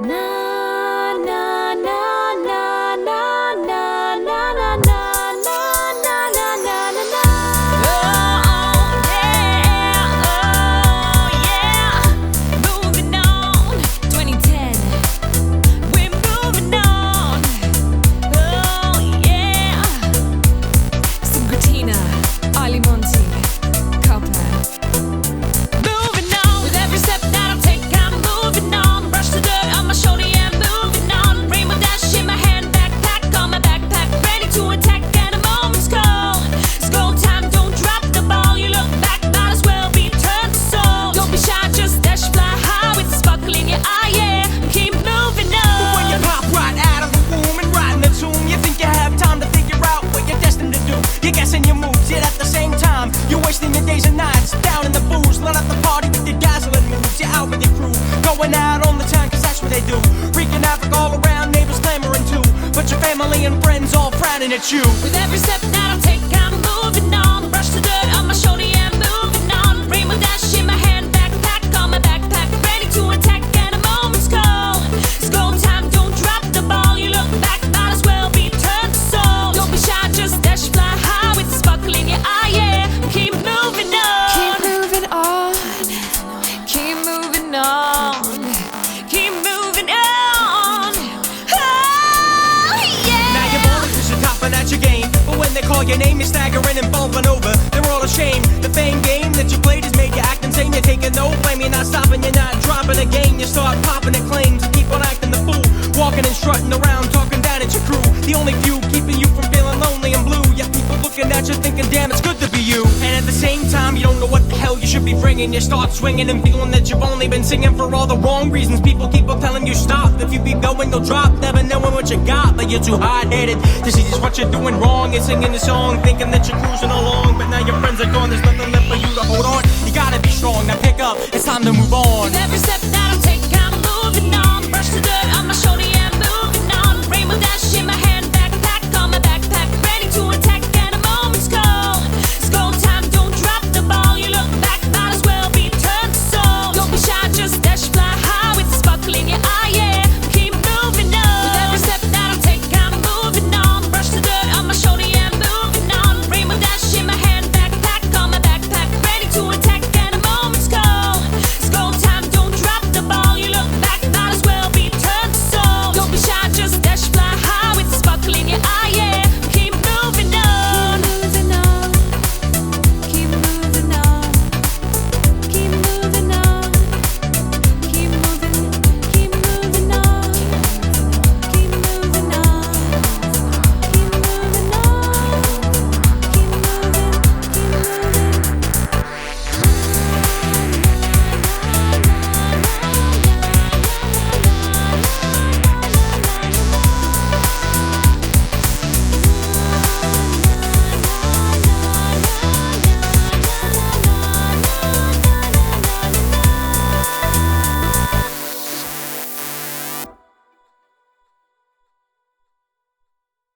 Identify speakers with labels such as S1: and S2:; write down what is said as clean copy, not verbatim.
S1: Na na na na na na na na na na na na na na. Oh yeah, oh yeah. Moving on, 2010. We're moving on. Oh yeah. Sugatina, Ali Monty, Copper. Moving on with every step that I take. I'm moving on. Brush the dirt on my shoulder, yeah, moving on. Rainbow dash in my hand, backpack on my backpack, ready to attack at a moment's call. It's go time, don't drop the ball. You look back, might as well be turned to soul. Don't be shy, just dash, fly high with the sparkle in your eye, yeah. Keep moving on.
S2: But when you pop right out of the womb and right in the tomb, you think you have time to figure out what you're destined to do. You're guessing your moves, yet at the same time, you're wasting your days and nights down in the booze. Not at the party with your dazzling moves. You're out with your crew, going out on the town, cause that's what they do. Wreaking havoc all around, neighbors clamoring too. But your family and friends all frowning at you.
S1: With every step that I take, I'm moving on. Brush the dirt on my shoulder, yeah, moving on. Rainbow dash in my hand, backpack on my backpack, ready to attack at a moment's call. It's go time, don't drop the ball. You look back, might as well be turned to soul. Don't be shy, just dash, fly high with the sparkle in your eye, yeah. Keep moving on. Keep moving on. Keep moving on. Keep moving on. Oh, yeah.
S2: Now you're born cause you're topping at your game. But when they call your name, you're staggering and falling over. They're all ashamed. The fame game that you played has made you act insane. You're taking no blame, you're not stopping, you're not dropping a game. You start popping at claims and keep on acting the fool. Walking and strutting around, talking down at your crew. The only few keeping you from feeling lonely and blue. Yet people looking at you thinking, damn, it's good to be you. And at the same time, you don't know what the hell you should be bringing. You start swinging and feeling that you've only been singing for all the wrong reasons. People keep on telling you stop. If you keep going, you'll drop. Never knowing what you got, but you're too hard-headed to see just what you're doing wrong. You're singing the song, thinking that you're cruising along. But now your friends are gone, there's nothing left for you to hold on. You gotta be strong, now pick up, it's time to move on.
S1: With every step that